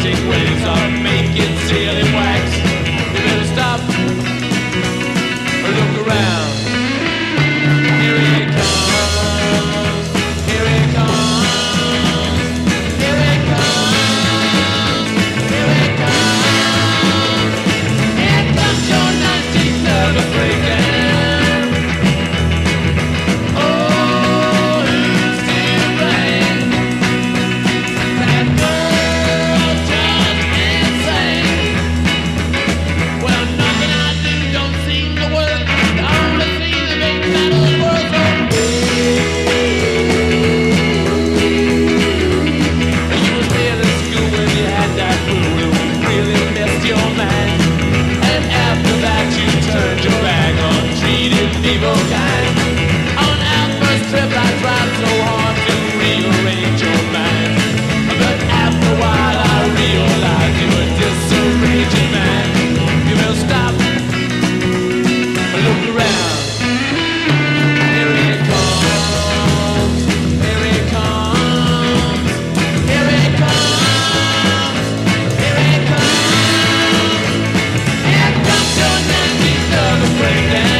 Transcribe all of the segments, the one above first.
perfecting ways of making sealing wax. You better stop or look around. Here it comes, here it comes, here it comes, here it comes. Here comes your 19th nervous breakdown. Oh, who's to blame? That girl just insane. Well, nothing I do don't seem to work. The only thing that makes matters worse. You was there in school when you had that fool who really messed your mind. And after that you turned your back on treating evil kind. On our first trip I tried so hard to rearrange your mind. But after a while I realized you were disarranging man. You will stop, look around. Here it comes, here it comes, here it comes, here it comes. Here comes your 19th nervous breakdown.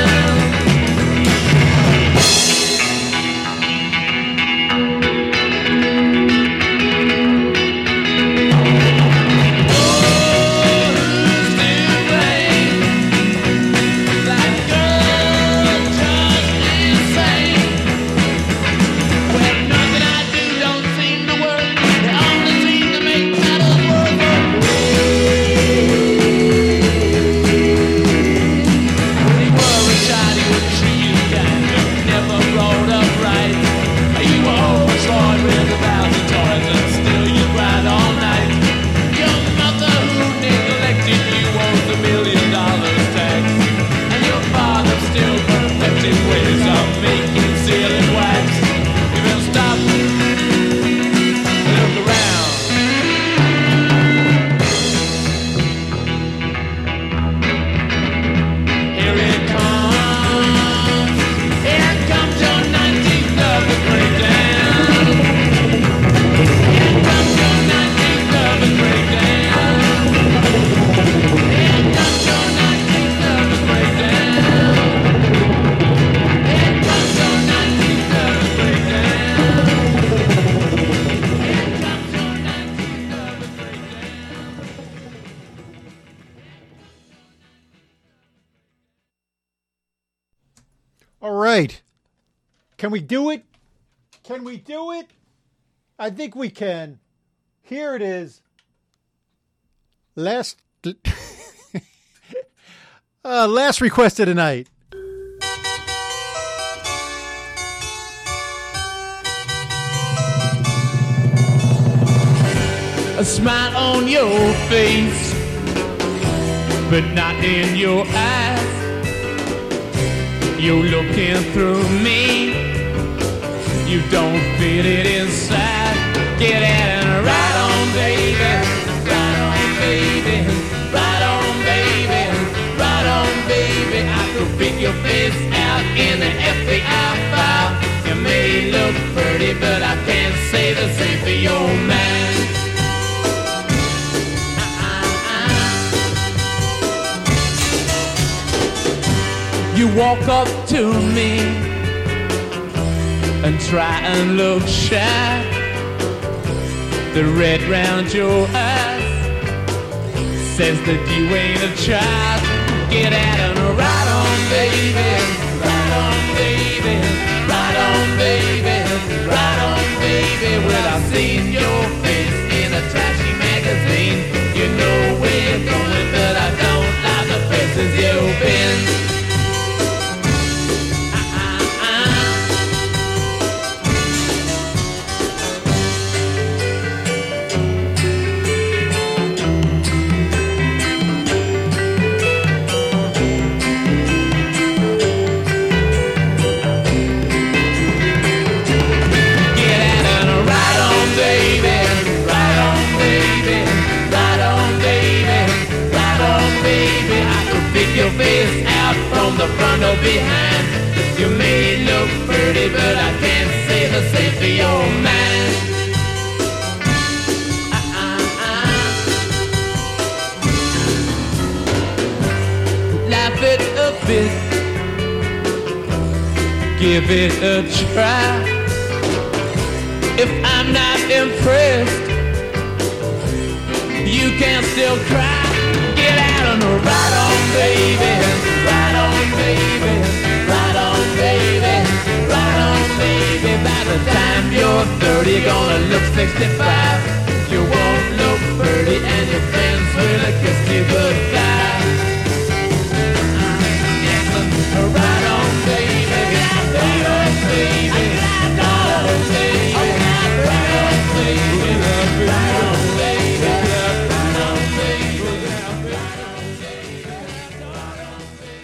All right. Can we do it? Can we do it? I think we can. Here it is. Last request of the night. A smile on your face, but not in your eyes. You're looking through me. You don't feel it inside. Get at it right on, baby. Right on, baby. Right on, baby. Right on, baby. I could pick your face out in the FBI file. You may look pretty, but I can't say the same for your man. You walk up to me and try and look shy. The red round your eyes says that you ain't a child. Get at it right on, baby. Right on, baby. Right on, baby. Right on, baby. Well, I've seen your face in a trashy magazine. You know where you're going, but I don't like the places you've been. Your face out from the front or behind. You may look pretty, but I can't say the same for your man. it a bit, give it a try. If I'm not impressed, you can still cry. Get out and ride on, baby, ride on, baby, ride on, baby, ride on, baby. By the time you're 30, you're gonna look 65. You won't look 30 and your friends will kiss you goodbye. Ride on, baby, ride on, baby, ride on, baby, ride on, baby, ride on, baby, ride on, baby, ride on,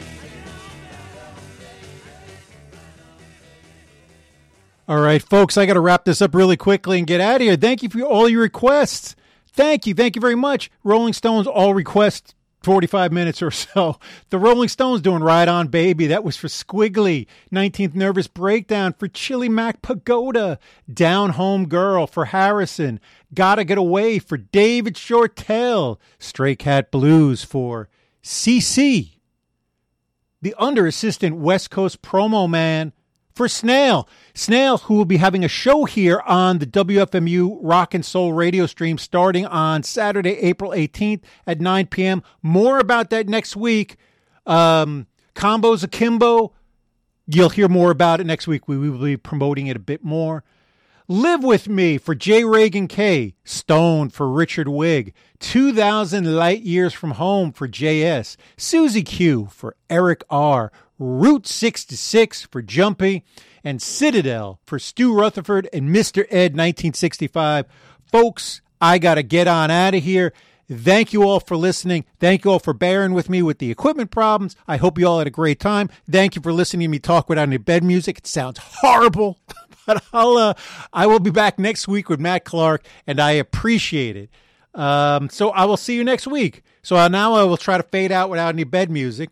baby. All right, folks, I got to wrap this up really quickly and get out of here. Thank you for all your requests. Thank you very much. Rolling Stones all request 45 minutes or so. The Rolling Stones doing Ride On Baby. That was for Squiggly. 19th Nervous Breakdown for Chili Mac Pagoda. Down Home Girl for Harrison. Gotta Get Away for David Shortell. Stray Cat Blues for CC. The Under Assistant West Coast Promo Man for Snail. Snail, who will be having a show here on the WFMU Rock and Soul radio stream starting on Saturday, April 18th at 9 p.m. More about that next week. Combos Akimbo, you'll hear more about it next week. We will be promoting it a bit more. Live With Me for J. Reagan K. Stone for Richard Wigg. 2,000 Light Years From Home for JS. Susie Q for Eric R. Route 66 for Jumpy. And Citadel for Stu Rutherford and Mr. Ed 1965. Folks, I got to get on out of here. Thank you all for listening. Thank you all for bearing with me with the equipment problems. I hope you all had a great time. Thank you for listening to me talk without any bed music. It sounds horrible, but I will be back next week with Matt Clark, and I appreciate it. So I will see you next week. So now I will try to fade out without any bed music.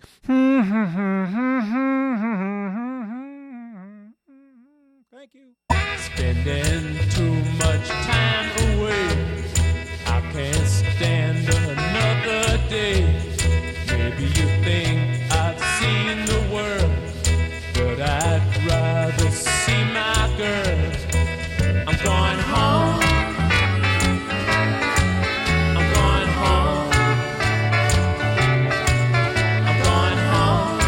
Thank you. Spending too much time away, I can't stand another day. Maybe you think I've seen the world, but I'd rather see my girl. I'm going home. I'm going home. I'm going home.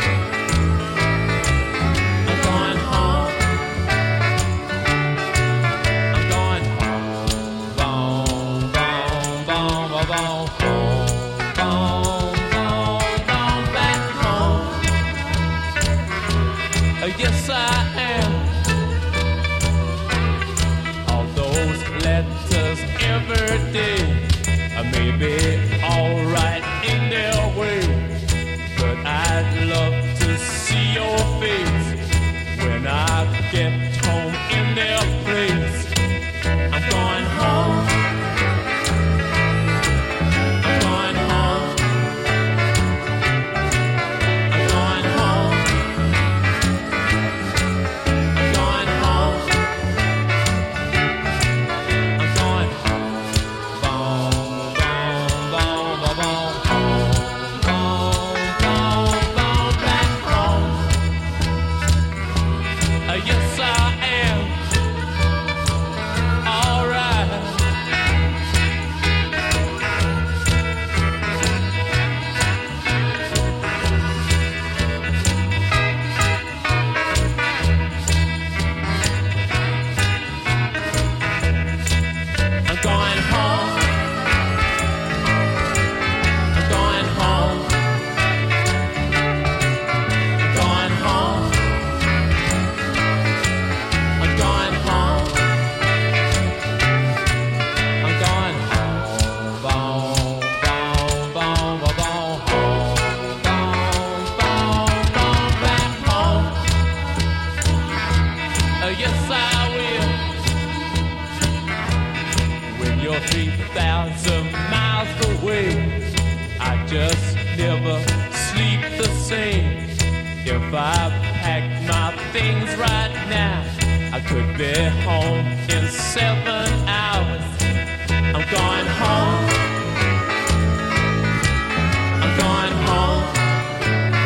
I'm going home. I'm going home. Boom, boom, boom, boom, boom, home. Boom, boom, boom, back home. Yes, I am. All those letters every day may be alright in their way, but I'd love to see your face when I get home in their place. I'm going home. I'm going home. I'm going home. I'm going home. I'm going home. Boom, boom, boom, boom, boom, home. Boom, boom, boom, back home. Yes, I am. All right. I'm going home. I'm going home. I'm going home. I'm going home. I'm going home. Boom, boom, boom, boom, boom, home. Boom, boom, boom, back home. Yes, I will. When you're 3,000 miles away, I just never sleep the same. If I packed my things right now, I could be home in 7 hours. I'm going home. I'm going home.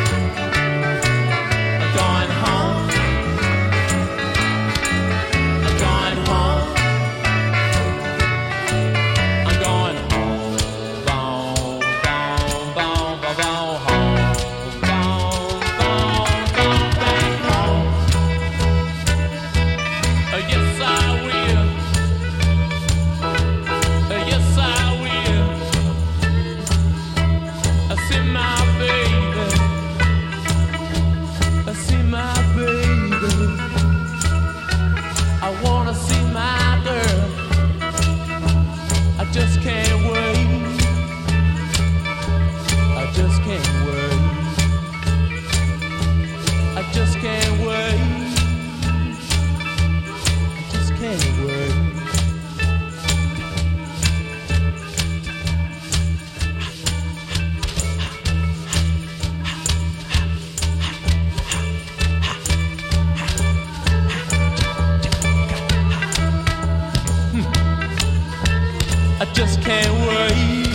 just can't wait.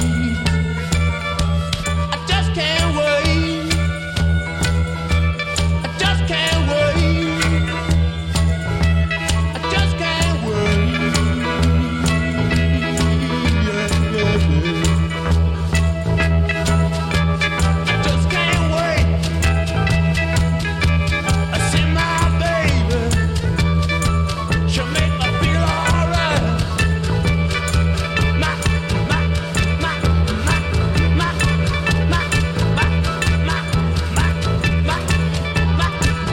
I just can't wait. I just can't wait. I just can't wait. Yeah, yeah, yeah. I just can't wait. I see my baby. She'll make me feel alright. My, my, my, my, my, my, my, my, my, my, my,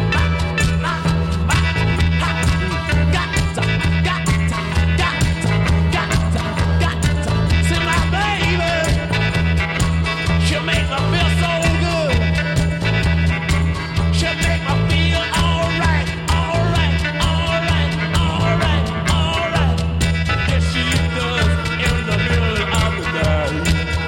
see my baby. She'll make me feel so good. She'll make me feel alright, alright, alright, alright, alright. Yes, she does in the middle of the night.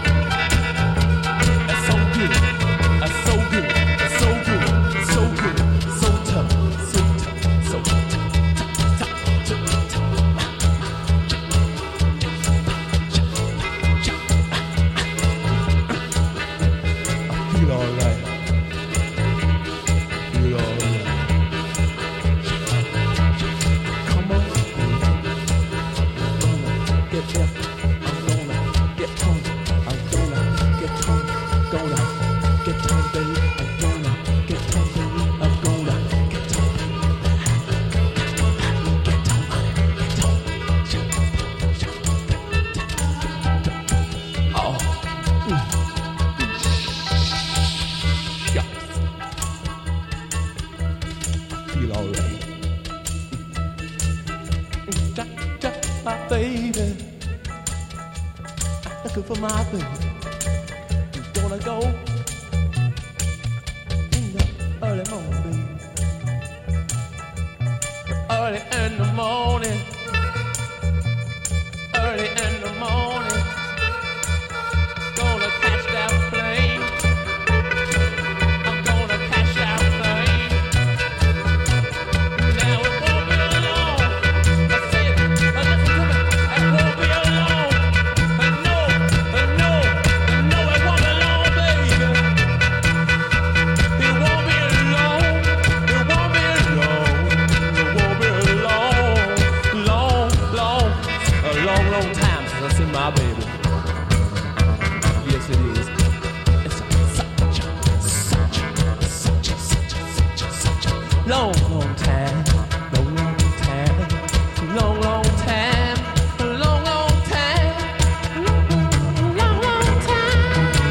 That's so good. That's so good. That's so good. So good. So tough. So tough. So tough. Feel alright. Feel alright. Come on. Get up. I'm gonna get home. I'm gonna get home. Gonna get home, baby. I'm gonna get home, baby. I'm gonna get home. Get home. Oh. Shucks. Feel alright. My baby. I'm looking for my baby. He's gonna go in the early morning, baby. Early in the morning. Early in the morning. Gonna catch that plane. I'm gonna catch that plane. Now it won't be alone. I said, listen to me. It won't be alone. No, it won't be alone, baby. It won't be alone. It won't be alone. It won't be alone. A long time since I seen my baby. Yes, it is. It's such a long time. Long time. Long time. Long time. Long time.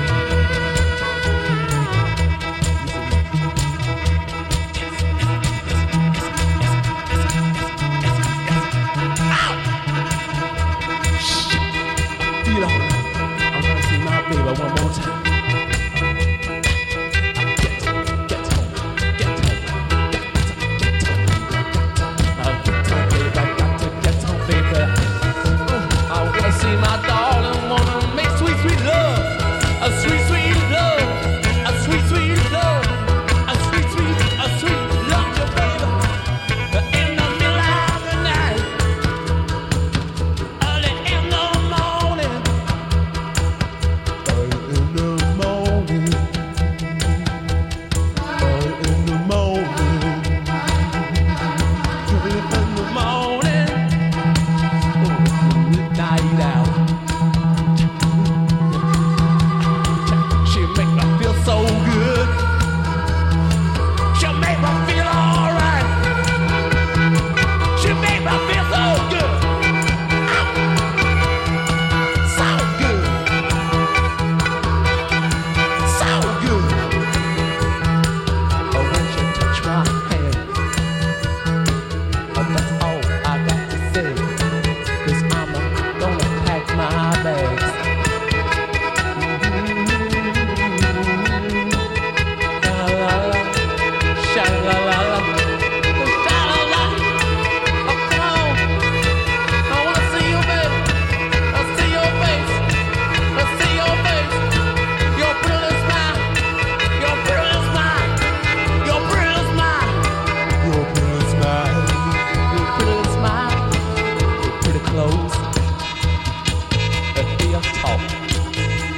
Feel alright. I'm gonna see my baby one more time. Get home, get home. Get home, baby. I got to get home, baby. I wanna see my darling, wanna make sweet, sweet love. A sweet, sweet love. A sweet, sweet love. A sweet, sweet love, you baby. In the middle of the night. Early in the morning. Early in the morning.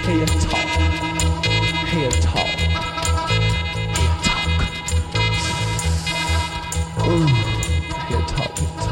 Hear talk. Hear talk. Hear talk. Ooh. Hear talk. Hear talk.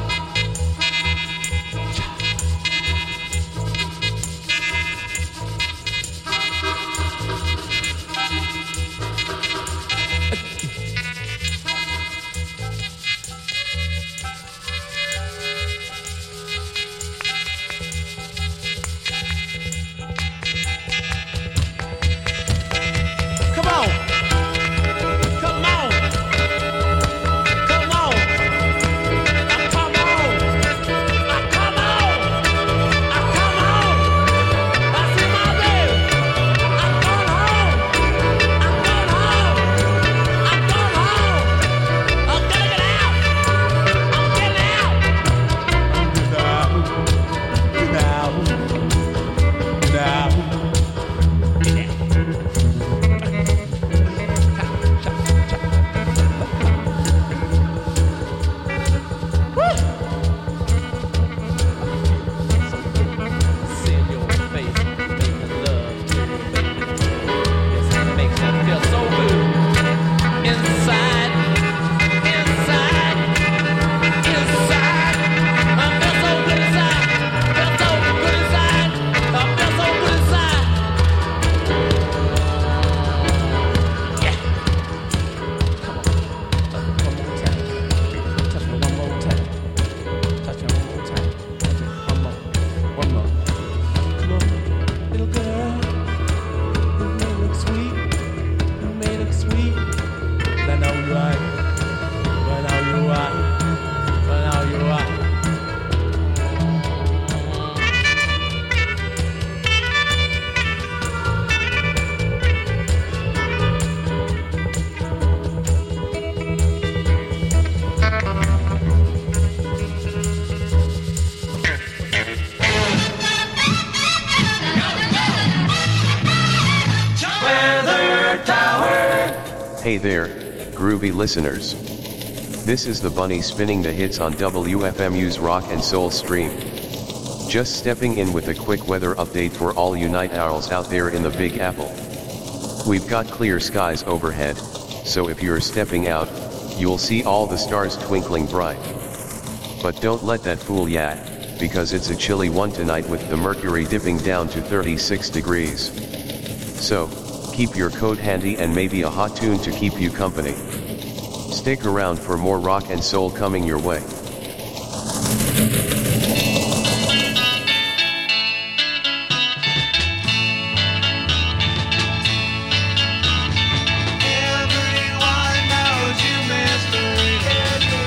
Come on. Come on. Come on. Now come on. Now come on. Now come on. I see my baby. I'm going home. I'm going home. I'm going home. I'm gonna get out. I'm getting out. Now. See your face, making love to you, baby. Yes, it makes me feel so good. Inside, inside, inside. I feel so good inside. Feel so good inside. I feel so good inside. Yeah. Come on. One more time. Touch me one more time. Touch me one more time. One more. One more. Come on, little girl. You may look sweet. You may look sweet. But I know you are. But now you are. But now you are. Hey there, groovy listeners. This is the Bunny spinning the hits on WFMU's Rock and Soul stream. Just stepping in with a quick weather update for all you night owls out there in the Big Apple. We've got clear skies overhead, so if you're stepping out, you'll see all the stars twinkling bright. But don't let that fool ya, because it's a chilly one tonight with the mercury dipping down to 36 degrees. So, keep your coat handy and maybe a hot tune to keep you company. Stick around for more rock and soul coming your way. Everyone knows you mistreated me,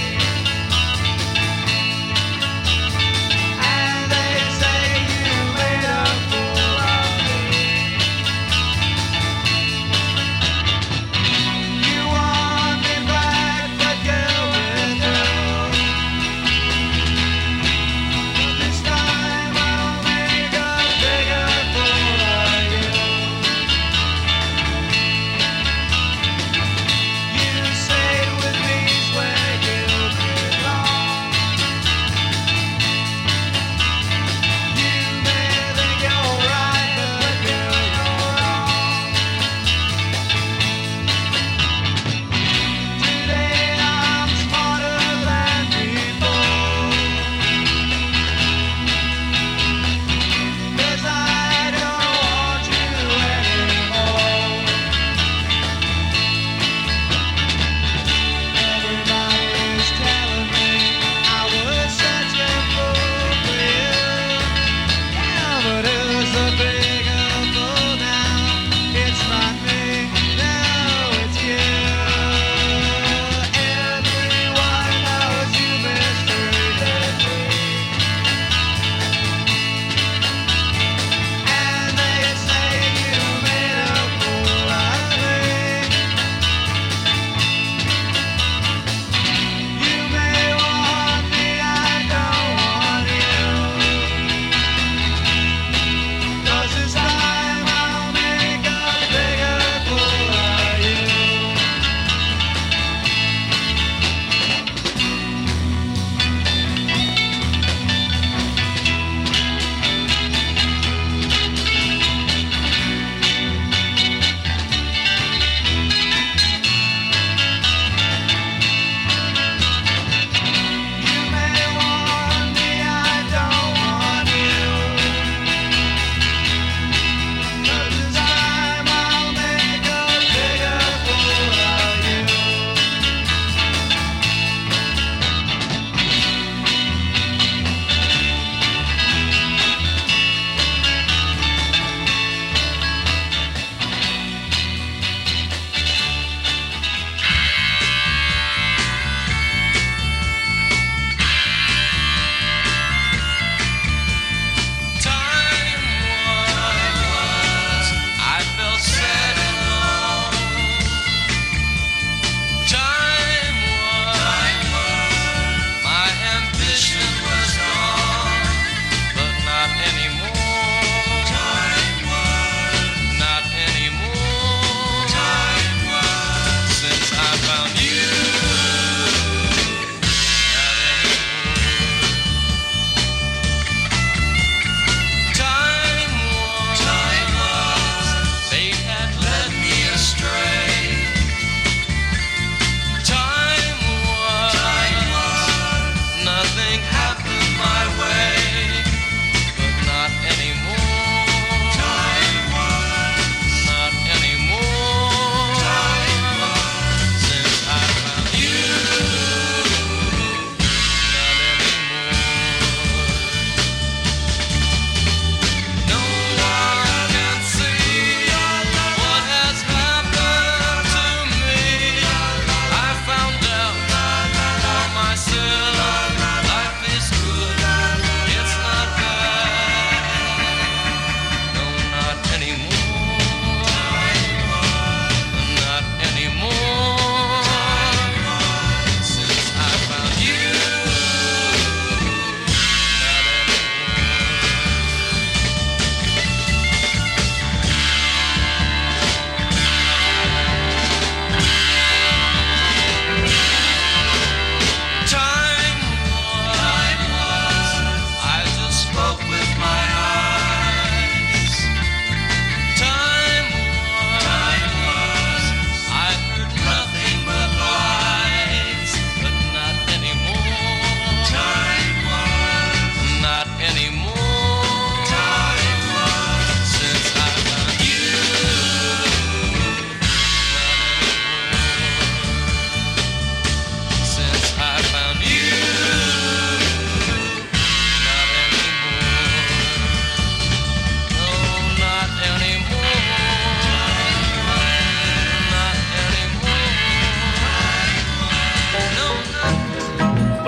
and they say you made a fool of me. You want me back, but you withdrew.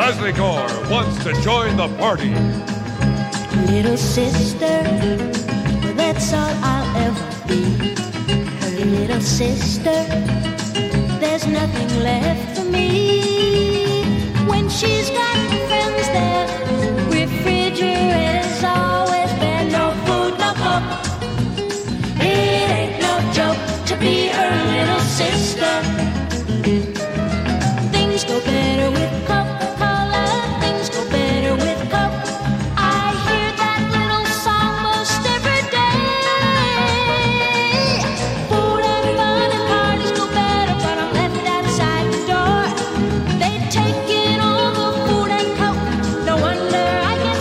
Mazlikor wants to join the party. Little sister, that's all I'll ever be. Her little sister, there's nothing left for me. When she's got friends there, refrigerator's always bare. No food, no coke. It ain't no joke to be her little sister. Things go better with Coca-Cola. Things go better with Coke. I hear that little song most every day. Food and fun and parties go better, but I'm left outside the door. They take in all the food and Coke. No wonder I get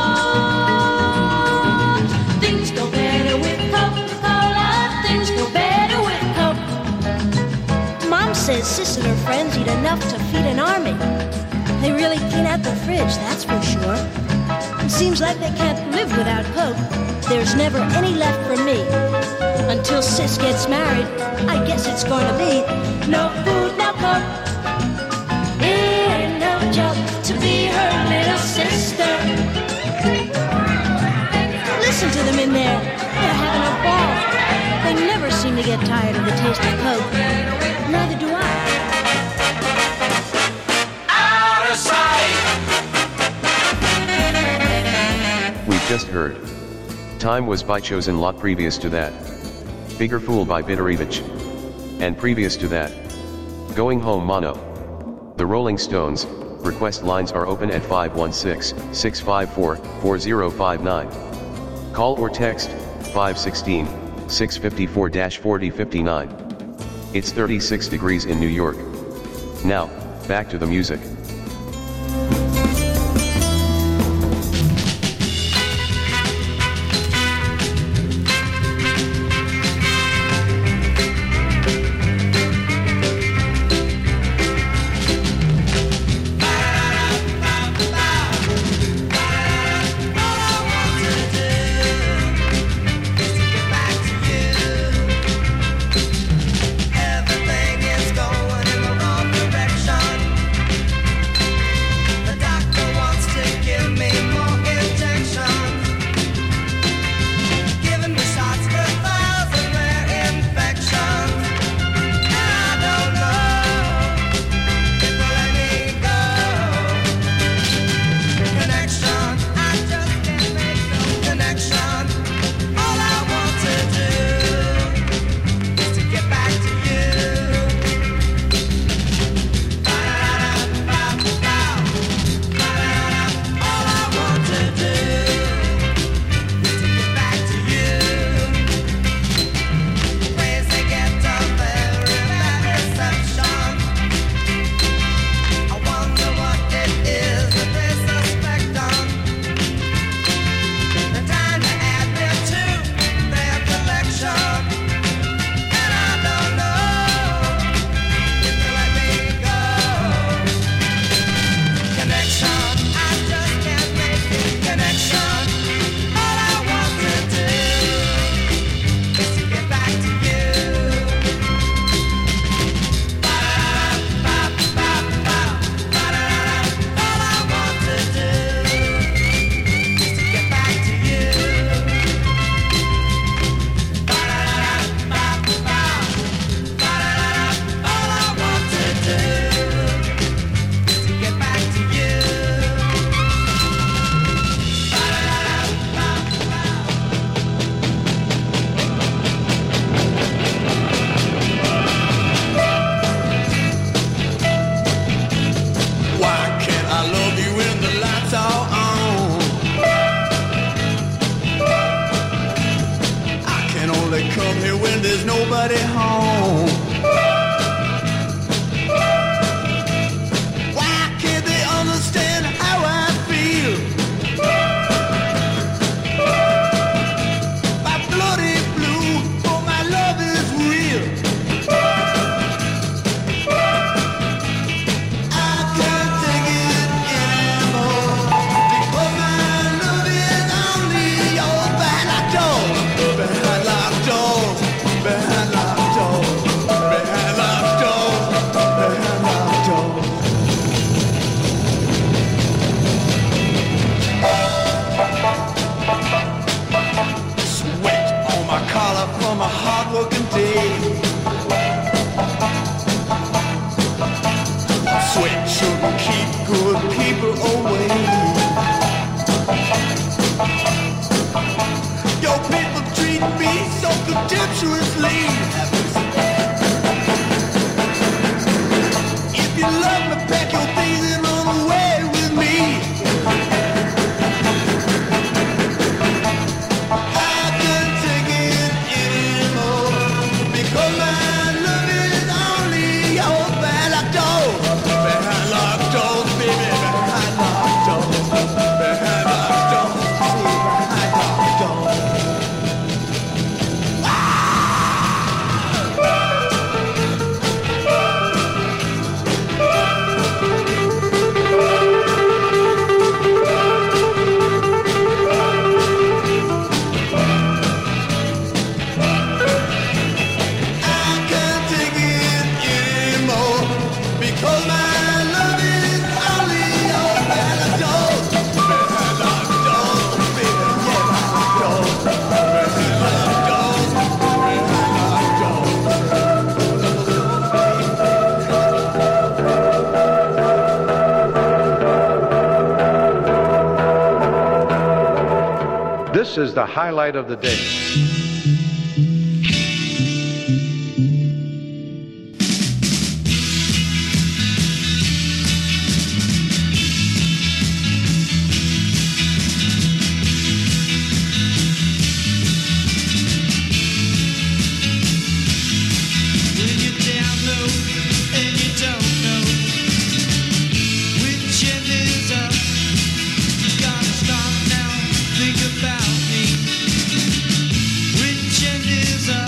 sore. Things go better with Coca-Cola. Things go better with Coke. Mom says Sis and her friends eat enough to feed an army. They really clean out the fridge, that's for sure. It seems like they can't live without Coke. There's never any left for me. Until Sis gets married, I guess it's going to be no food, no Coke. It ain't no joke to be her little sister. Listen to them in there. They're having a ball. They never seem to get tired of the taste of Coke. Neither do I. Out of sight. We just heard. Time Was by Chosen Lot. Previous to that, Bigger Fool by Bitarevich. And previous to that, Going Home Mono. The Rolling Stones. Request lines are open at 516-654-4059. Call or text 516-654-4059. It's 36 degrees in New York. Now, back to the music. Everything is going in the wrong direction. nobody home. Why can't they understand how I feel? My blood is blue, but my love is real. I can't take it anymore, because my love is only yours. Behind locked doors, behind locked doors, behind locked doors, behind This is the highlight of the day. When you're down low and you don't know which end is up, you gotta stop now, think about me. Which end is up?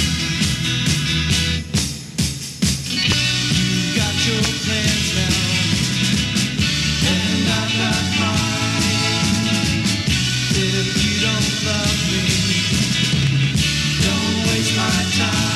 You got your plans now, and I've got mine. If you don't love me, don't waste my time.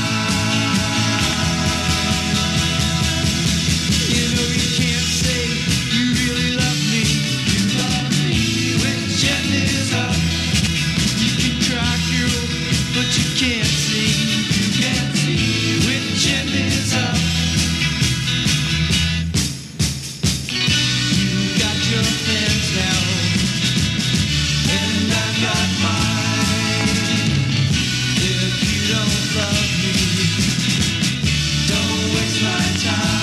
You know you can't say you really love me. You love me. Which end is up? You can try, girl, but you can't see. You can't see. Which end is up? You got your plans now, and I got mine. If you don't love me, don't waste my time.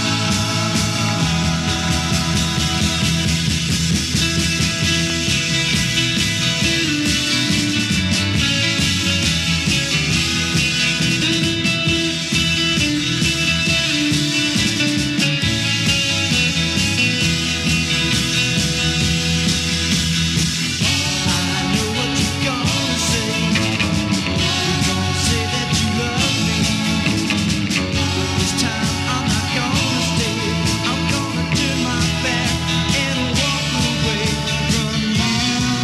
I know what you're gonna say. You're gonna say that you love me, but this time I'm not gonna stay. I'm gonna turn my back and walk away from you.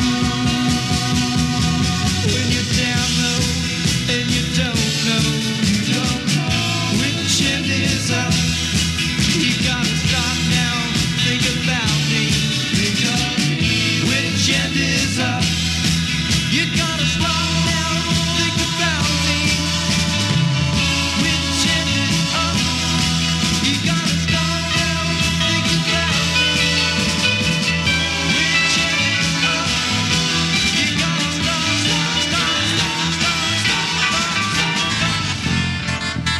When you're down low and you don't know which end is up, you gotta stop now, think about me. Which end is up? You gotta stop now, think about me. Which end is up? You gotta stop now, think about me. Which end is up? You gotta stop, stop, stop, stop, stop, stop, stop.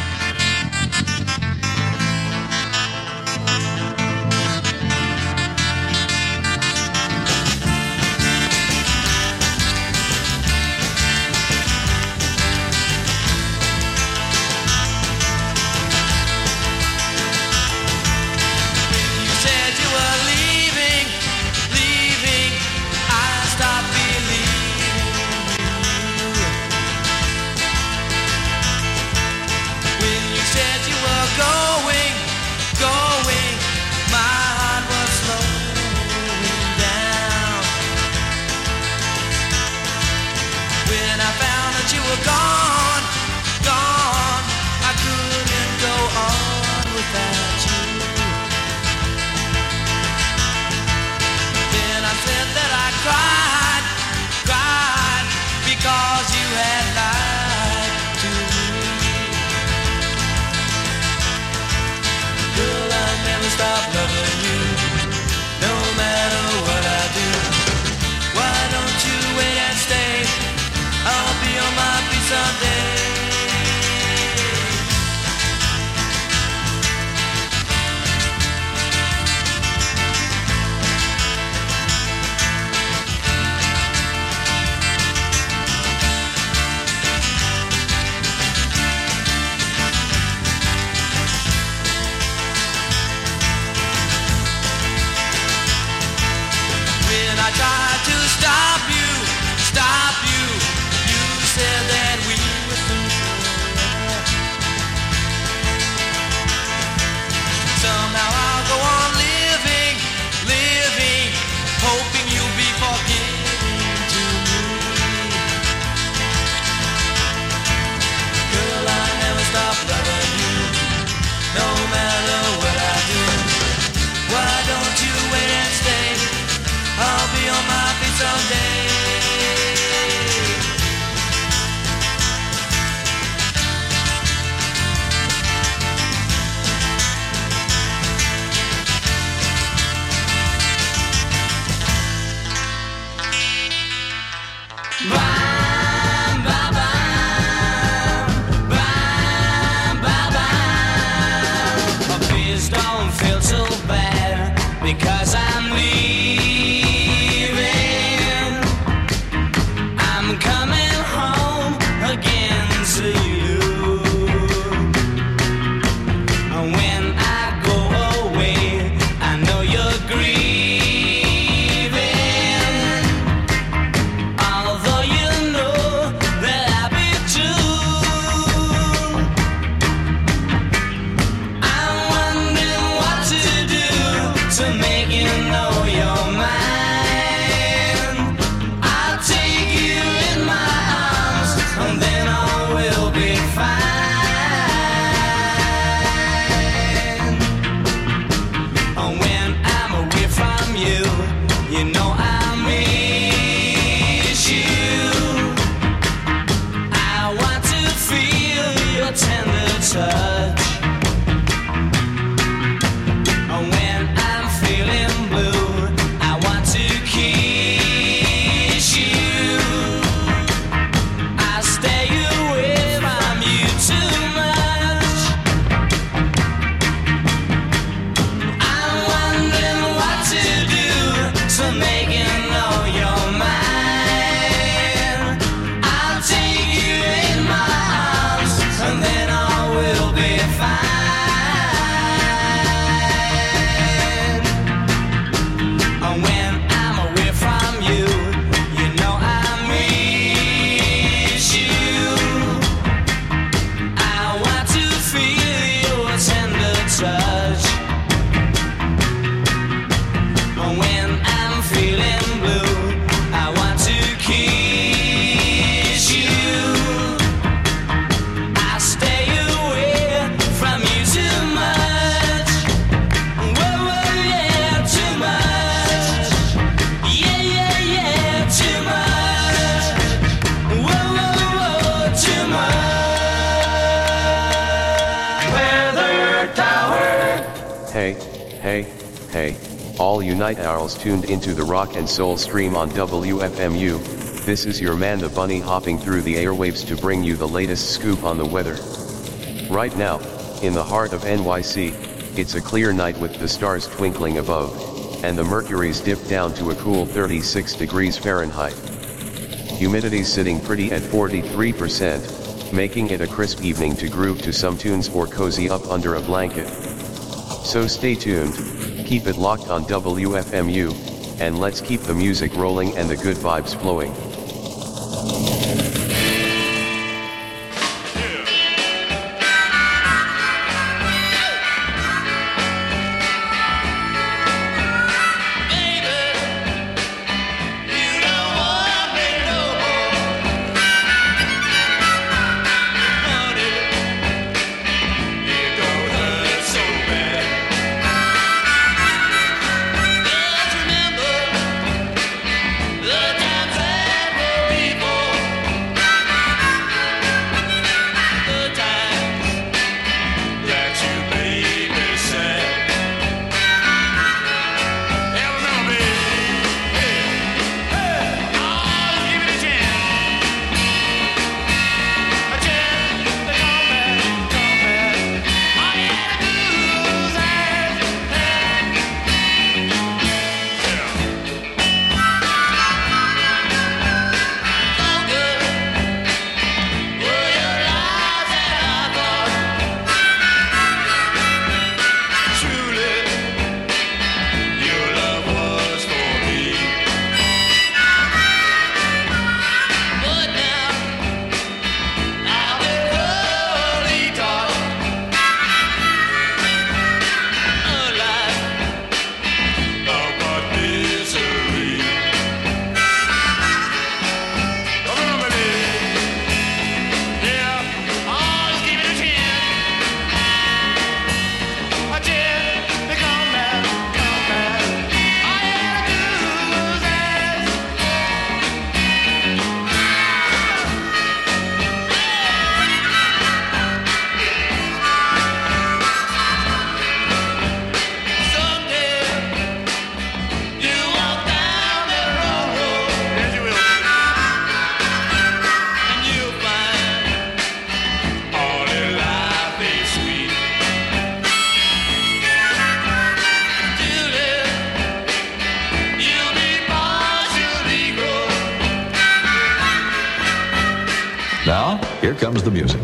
You said you were leaving, leaving. I stopped believing you. When you said you were going, going, my heart was slowing down. When I found that you were gone, gone, I couldn't go on without you. Then I said that I cried, cried, because you had lied to me. Girl, I'll never stop loving you, no matter what I do. Why don't you wait and stay? I'll be on my feet someday. Hey, hey, hey, all you night owls tuned into the rock and soul stream on WFMU, this is your man the Bunny hopping through the airwaves to bring you the latest scoop on the weather. Right now, in the heart of NYC, it's a clear night with the stars twinkling above, and the mercury's dipped down to a cool 36 degrees Fahrenheit. Humidity's sitting pretty at 43%, making it a crisp evening to groove to some tunes or cozy up under a blanket. So stay tuned, keep it locked on WFMU, and let's keep the music rolling and the good vibes flowing. Now, here comes the music.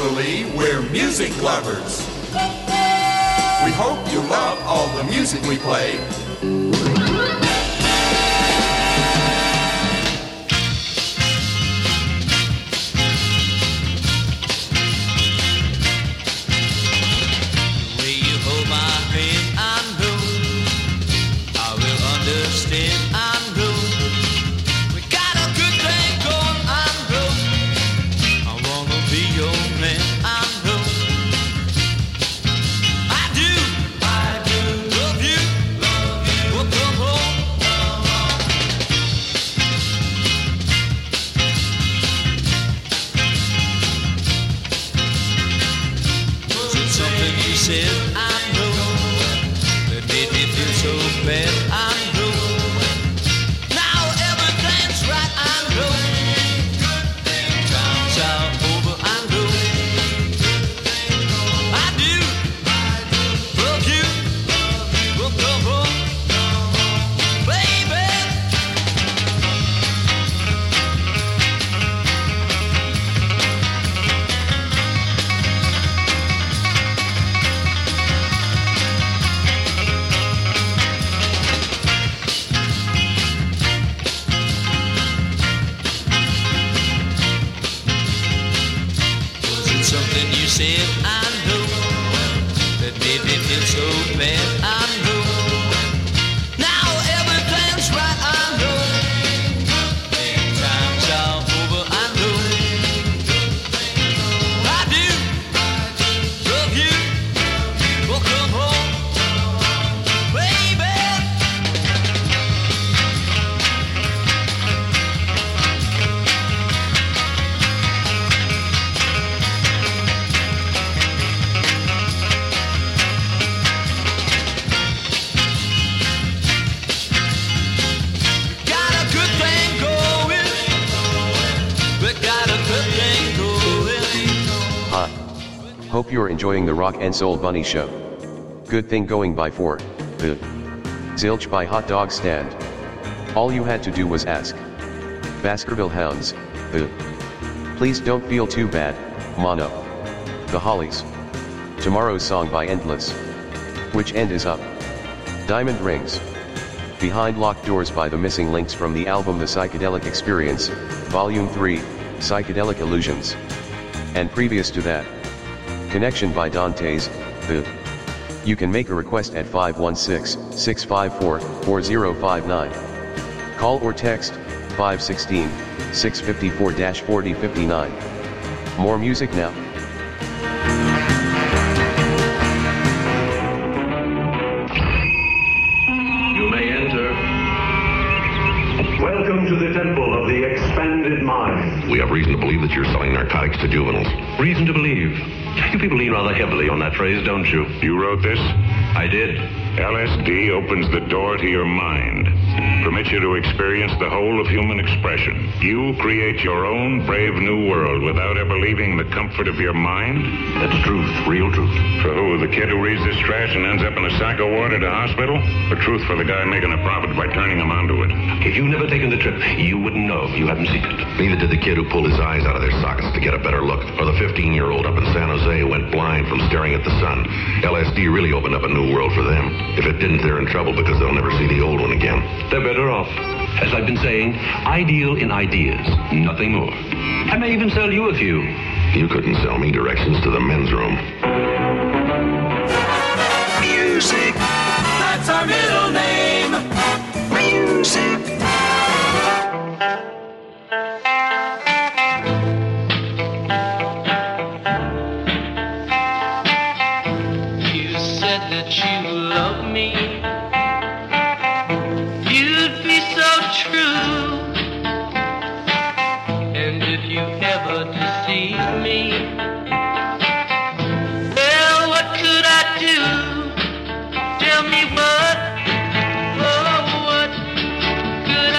Totally, we're music lovers. We hope you love all the music we play. Hope you're enjoying the Rock and Soul Bunny Show. Good thing going by for the Zilch by Hot Dog Stand. All you had to do was ask. Baskerville Hounds, the Please Don't Feel Too Bad, Mono. The Hollies. Tomorrow's Song by Endless. Which End Is Up. Diamond Rings. Behind Locked Doors by The Missing Links from the album The Psychedelic Experience, Volume 3, Psychedelic Illusions. And previous to that, Connection by Dantes, the You can make a request at 516-654-4059. Call or text 516-654-4059. More music now. You may enter. Welcome to the temple of the expanded mind. We have reason to believe that you're selling narcotics to juveniles. Reason to believe. You people lean rather heavily on that phrase, don't you? You wrote this? I did. LSD opens the door to your mind, permits you to experience the whole of human expression. You create your own brave new world without ever leaving the comfort of your mind? That's truth, real truth. For who, the kid who reads this trash and ends up in a sack of water to hospital? Or truth for the guy making a profit by turning him onto it? If you've never taken the trip, you wouldn't know. You haven't seen it. Neither did the kid who pulled his eyes out of their sockets to get a better look, or the 15-year-old up in San Jose who went blind from staring at the sun. LSD really opened up a new world for them. If it didn't, they're in trouble because they'll never see the old one again. They're better off. As I've been saying, I deal in ideas, nothing more. I may even sell you a few. You couldn't sell me directions to the men's room. Music, that's our middle name. Music. You said that you love me. You'd be so true. And if you ever deceive me, well, what could I do? Tell me what, oh, what could I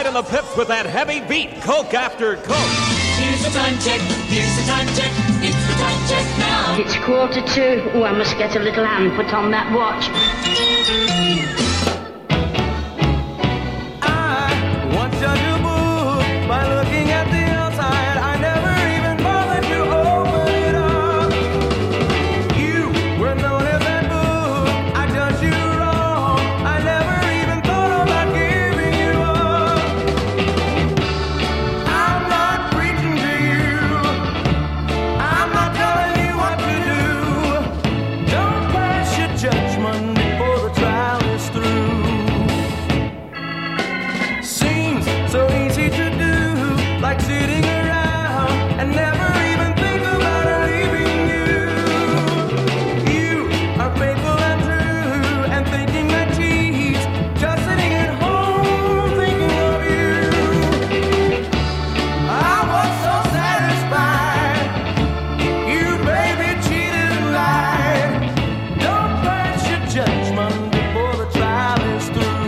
right in the pips with that heavy beat, Coke after Coke. Here's the time check, here's the time check, it's the time check now. It's 1:45. Oh, I must get a little hand put on that watch. I want you to move by looking at the outside. I never even bothered to open it up. You were known as that book. I judged you wrong. I never even thought about giving you up. I'm not preaching to you. I'm not telling you what to do. Don't pass your judgment before the trial is through. Seems so easy to do, like sitting around and never even think about leaving you. You are faithful and true and thinking that she's just sitting at home thinking of you. I was so satisfied. You, baby, cheated and lied. Don't pass your judgment before the trial is through.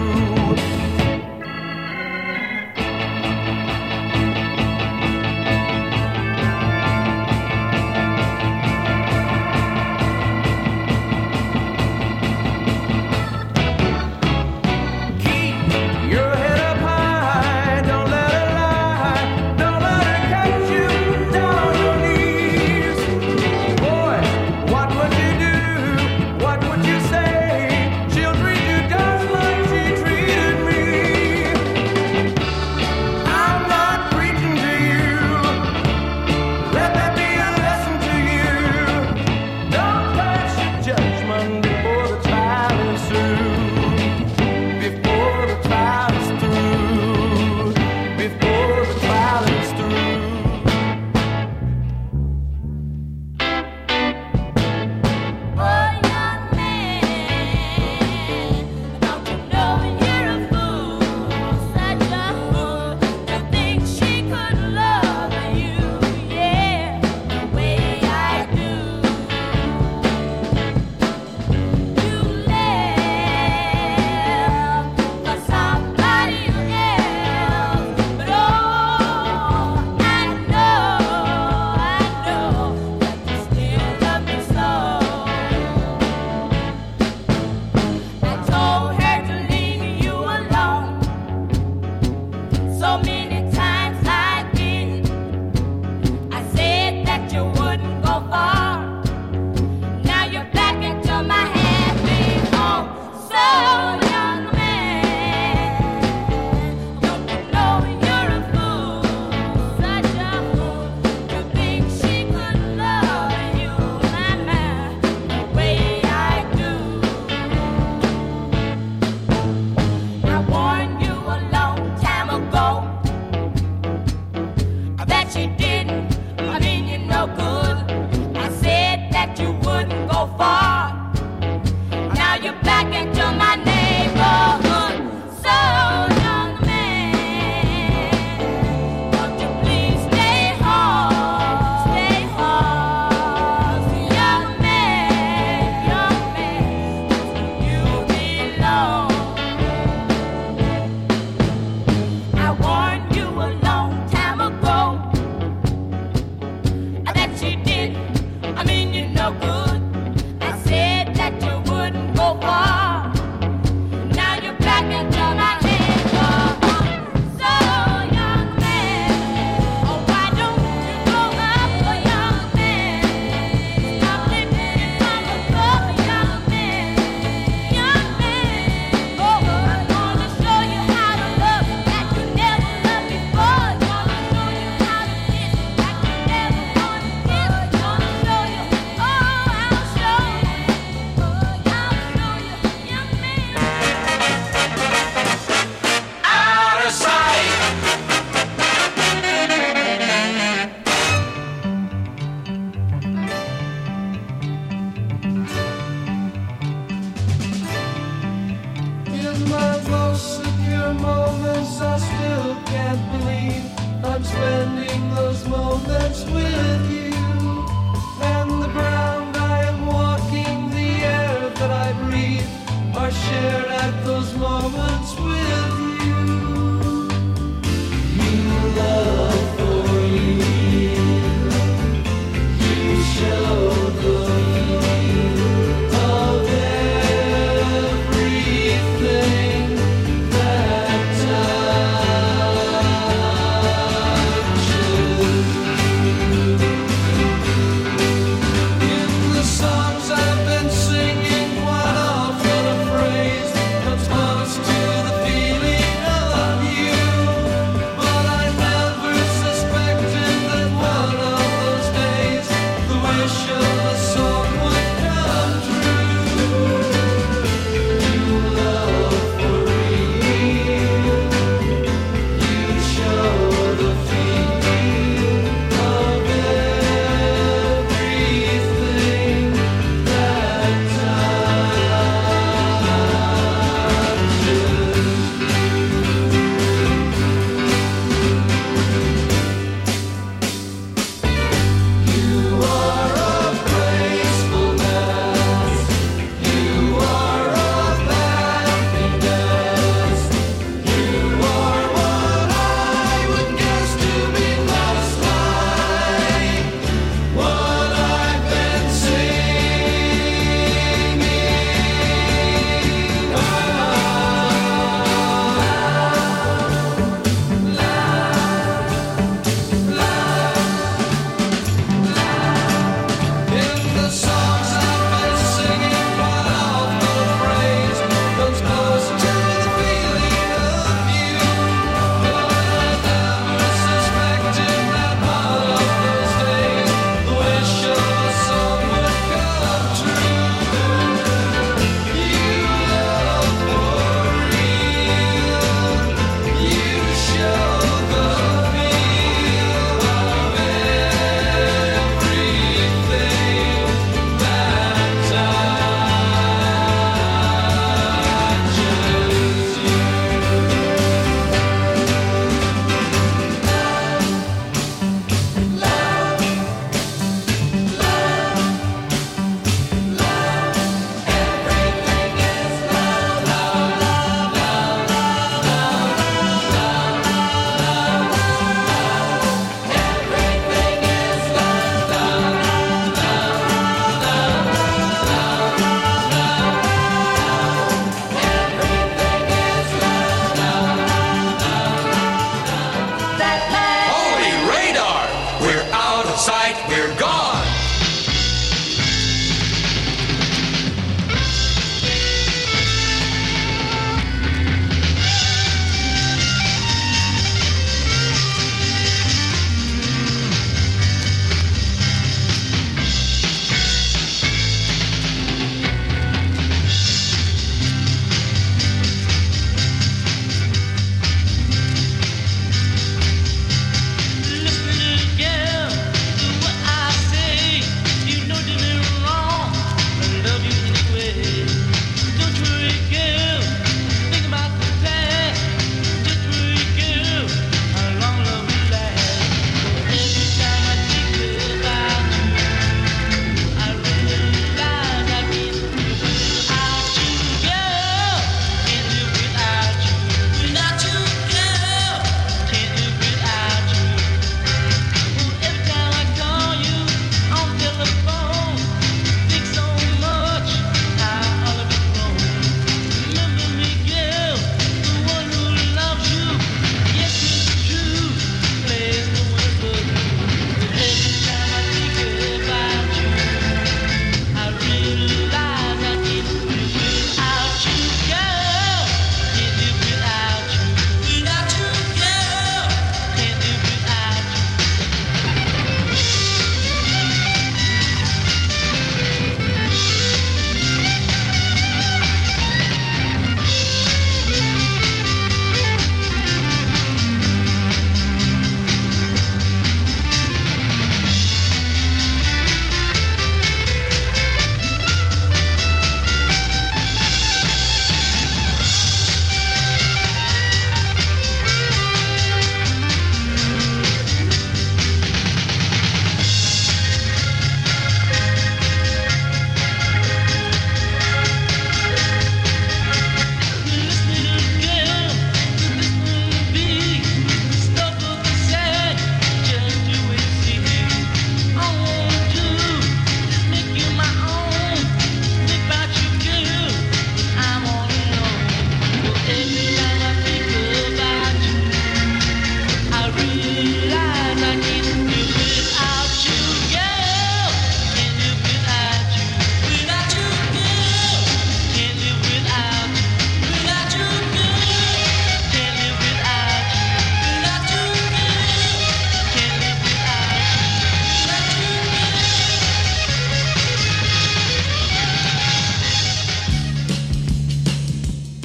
Keep your head up high, don't let her lie, don't let her catch you down on your knees. Boy, what would you do? What would you say? She'll treat you just like she treated me. I'm not preaching to you. Let that be a lesson to you. Don't pass your judgment before the trial is through. Before the trial is through. Before the trial is through. Oh, young man, don't you know you're a fool, such a fool, to think she could love you, yeah, the way I do. You left for somebody else, but oh, I know that you still love me so. I told her to leave you alone. So many times I didn't. I said that you wouldn't go far. Now you're back into my happy home. So, young man, don't you know you're a fool, such a fool, to think she could love you, my man, the way I do. I warned you a long time ago that she didn't, I mean you no good. I said that you wouldn't go far. Now you're back into my neighborhood. So, young man, won't you please stay home, stay home. Young man, you belong. I warned you a long time ago that she didn't, I mean you no good. I said that you wouldn't go far. Now you're back into my neighborhood. So, young man, oh, why don't you grow up, oh, young man? Stop living in mama's love, young man. Young man, oh, I'm gonna show you how to love that you never loved before. Gonna show you how to kiss like you never wanna kiss. Gonna show you, oh, I'll show you, young man. Out of sight. In my most secure moments, I still can't believe I'm spending those moments with you. And the ground I am walking, the air that I breathe, are shared at those moments with you.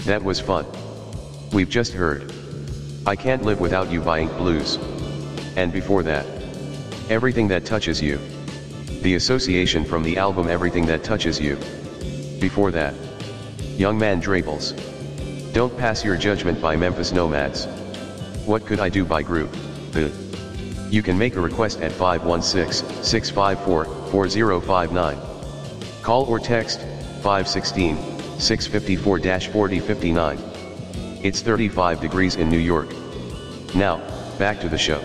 That was fun. We've just heard I Can't Live Without You by Ink Blues. And before that, Everything That Touches You. The association from the album Everything That Touches You. Before that, Young Man Draples. Don't Pass Your Judgment by Memphis Nomads. What Could I Do by Group. You can make a request at 516-654-4059. Call or text 516-654-4059. It's 35 degrees in New York. Now, back to the show.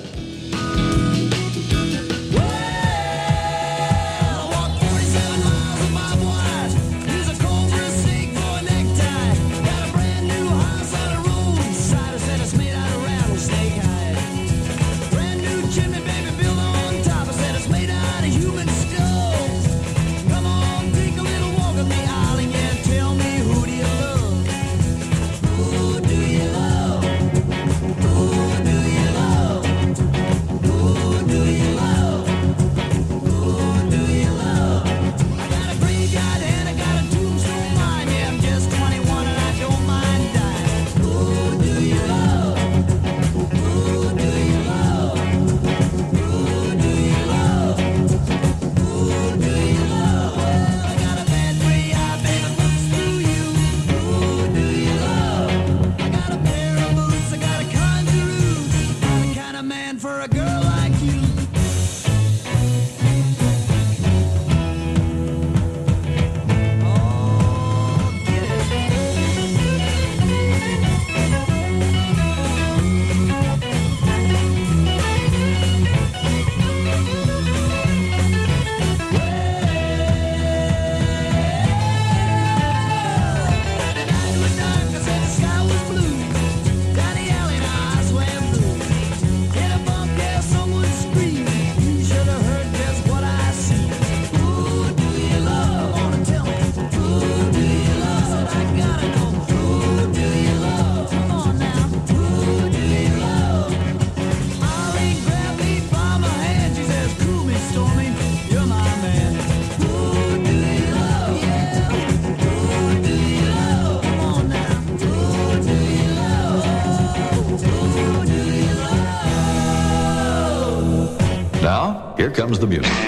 Now, here comes the music.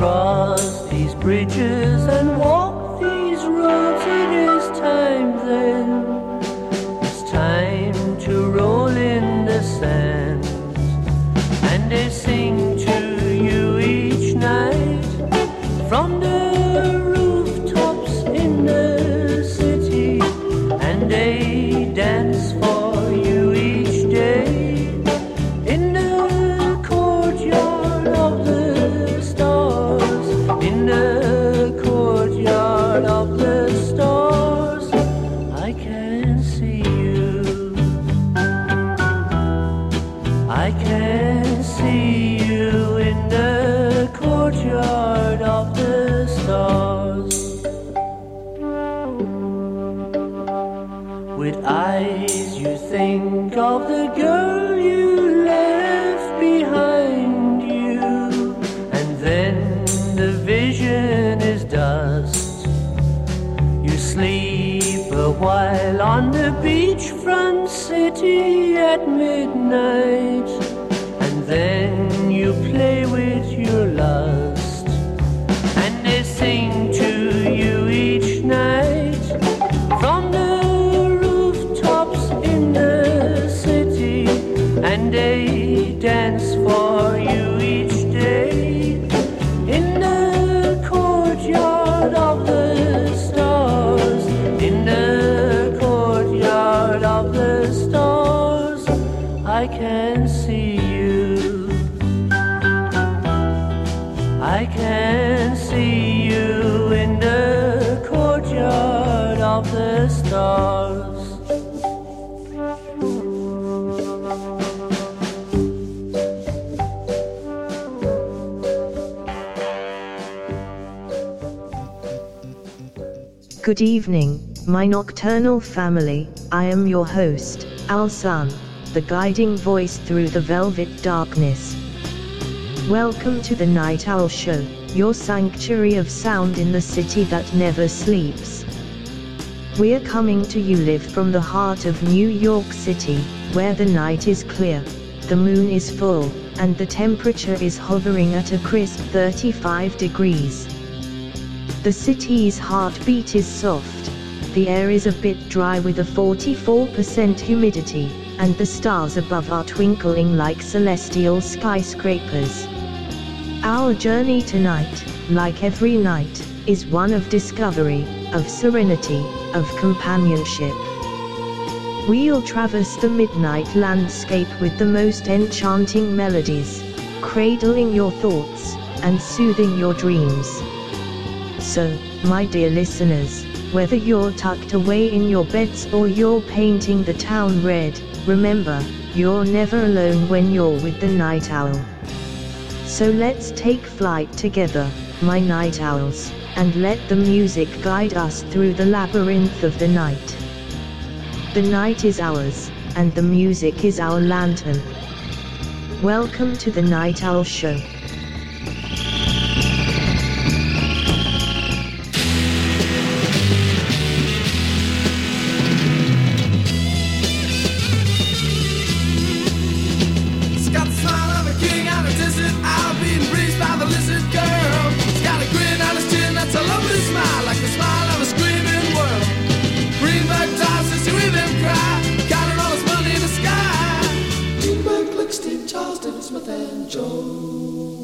cross these bridges and walk these roads. It is time then, it's time to roll in the sand. And they sing to you each night from the rooftops in the city, and they dance for you each day in the courtyard of the stars, in the courtyard of the stars. I can see you, I can see you in the courtyard of the stars. With eyes you think of the girl you left behind you, and then the vision is dust. You sleep a while on the beachfront city at midnight, and then you play with your lust. And they sing to you each night from the rooftops in the city, and they dance for you each day in the courtyard of the stars, in the courtyard of the stars. I can see you, I can see you in the courtyard of the stars. Good evening, my nocturnal family. I am your host, Al Sun, the guiding voice through the velvet darkness. Welcome to the Night Owl Show, your sanctuary of sound in the city that never sleeps. We're coming to you live from the heart of New York City, where the night is clear, the moon is full, and the temperature is hovering at a crisp 35 degrees. The city's heartbeat is soft, the air is a bit dry with a 44% humidity, and the stars above are twinkling like celestial skyscrapers. Our journey tonight, like every night, is one of discovery, of serenity, of companionship. We'll traverse the midnight landscape with the most enchanting melodies, cradling your thoughts, and soothing your dreams. So, my dear listeners, whether you're tucked away in your beds or you're painting the town red, remember, you're never alone when you're with the Night Owl. So let's take flight together, my night owls, and let the music guide us through the labyrinth of the night. The night is ours, and the music is our lantern. Welcome to the Night Owl Show. Charles David Smith and Joe.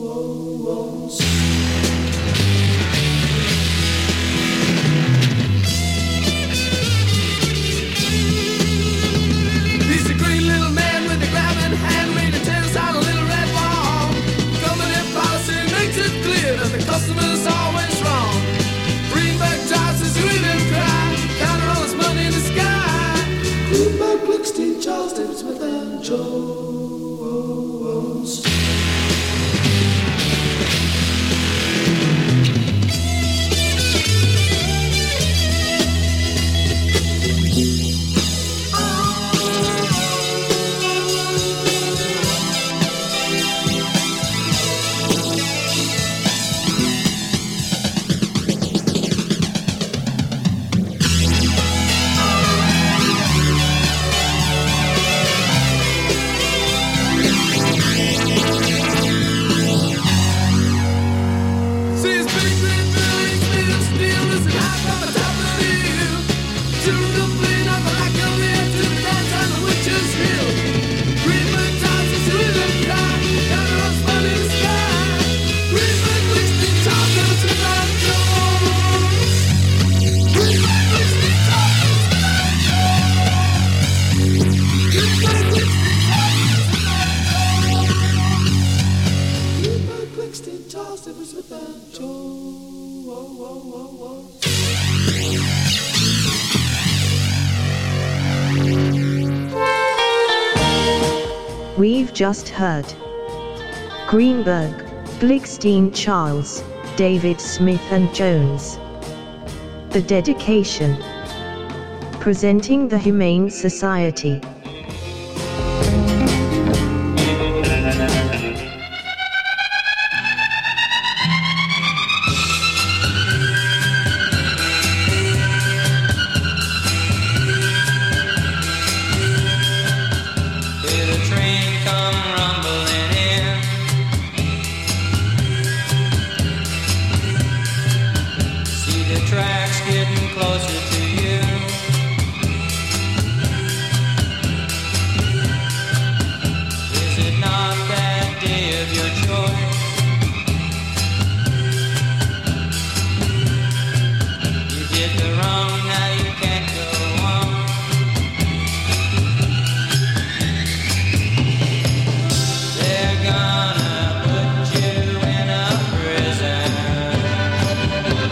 We've just heard Greenberg, Glickstein, Charles, David Smith and Jones. The Dedication. Presenting the Humane Society.